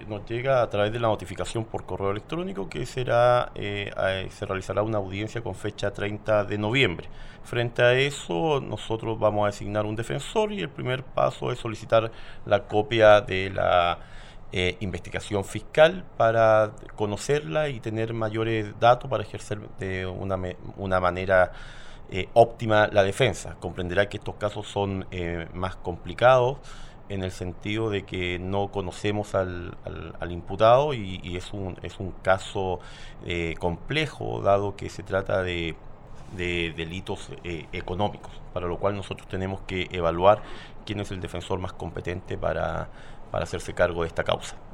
nos llega a través de la notificación por correo electrónico que se realizará una audiencia con fecha 30 de noviembre. Frente a eso, nosotros vamos a designar un defensor y el primer paso es solicitar la copia de la investigación fiscal para conocerla y tener mayores datos para ejercer de una manera óptima la defensa. Comprenderá que estos casos son más complicados en el sentido de que no conocemos al imputado y es un caso complejo, dado que se trata de delitos económicos, para lo cual nosotros tenemos que evaluar quién es el defensor más competente para hacerse cargo de esta causa.